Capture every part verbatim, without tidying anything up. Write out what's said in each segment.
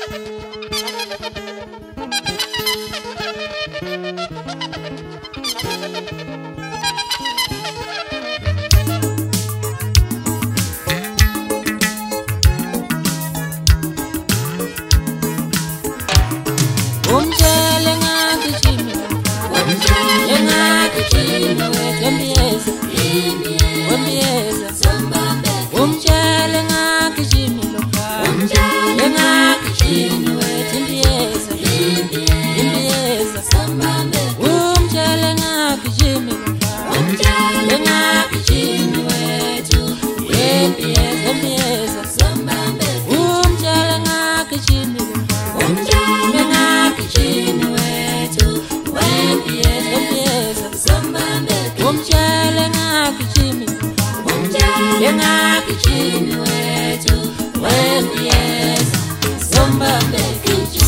Umjele ngakijimi, umjele ngakijimi, wembieza, wembieza, umjele ngakijimi loka, umjele ngakijimi, wembieza, wembieza, umjele ngakijimi loka, umjele ngakijimi, wetu, wembieza, wembieza, umjele ngakijimi loka, umjele ngakijimi wetu, wembieza, wembieza, umjele ngakijimi, umjele ngakijimi wetu, wembieza, zombambe kijimi.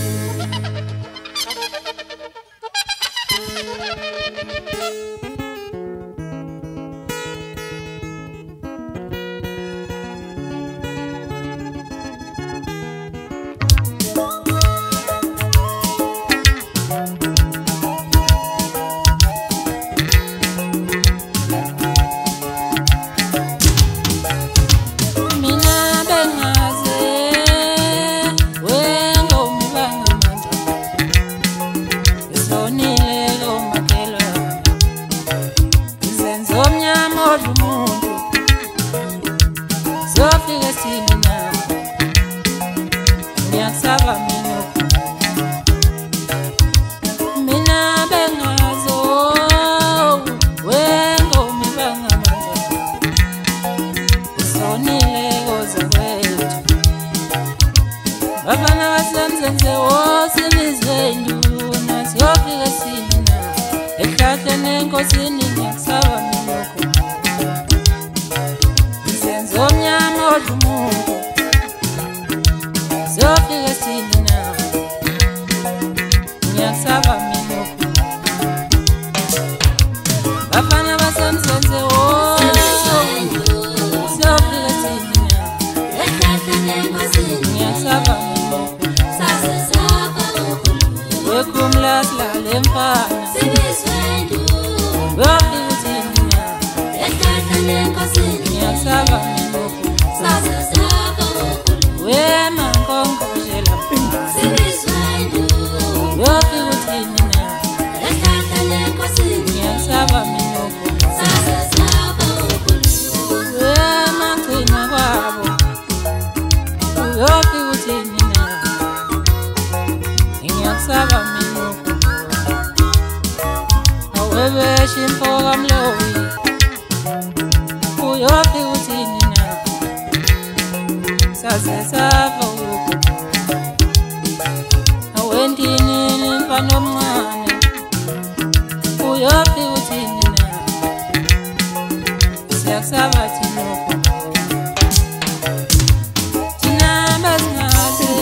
Bafana basemzenze wosimizwendu nasiyofika sinina ehlahle nenkosini ngiyakusaba minokho izenzo omnyama odla umuntu siyofika sinina ngiyakusaba minokho bafana basemzenze wosimizwendu siyofika sinina ehlahle nenkosini ngiyakusaba Kumlas la lempana Sibiswendu Wapi utimina Ekata nenkosini Nyasaba minoko Sasa saba ukulu Wema nkongo jela Sibiswendu Wapi utimina Ekata nenkosini Nyasaba minoko Sasa saba ukulu Wema kwina wabo Wapi utimina Nyasaba minoko Wewe shimpoga mlowi Uyopi utinina Sase sava uko Awendini mfano mwane Uyopi utinina Siyakusaba tinoko Tinamba zingase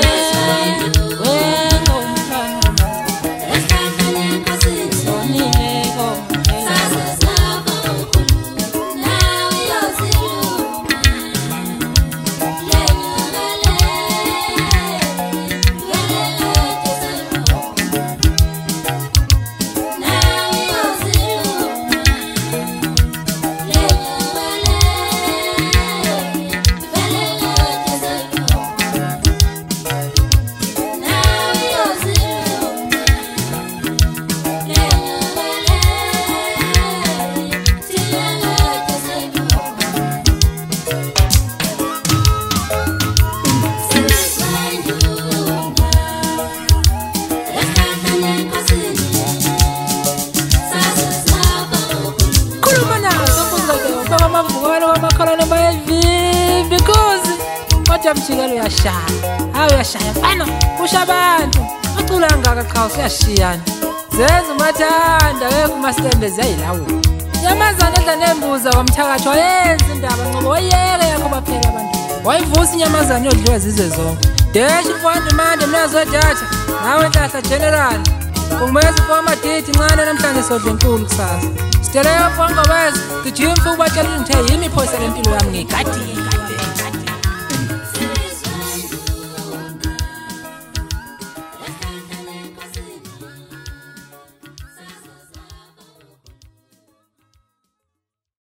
Mchigelo yashaya hawo yashaya fana ushabantu uculanga akaqhawo siyashiyana zenza umathanda ke kuma standards yayilawo nyamazana edla nembuza kwamthakathi wayenza indaba ngoba wayeke yakho baphela abantu wayivusa inyamazana yodliwa zizwe zonke dash mfana manje mnazo data nawe enhlahla general umeza forma date incane namhlanje sodle enkulu kusasa siteleyo fonga wes gijima futhi batshela ngithe yimi phoyisa lempilo yami ngigadi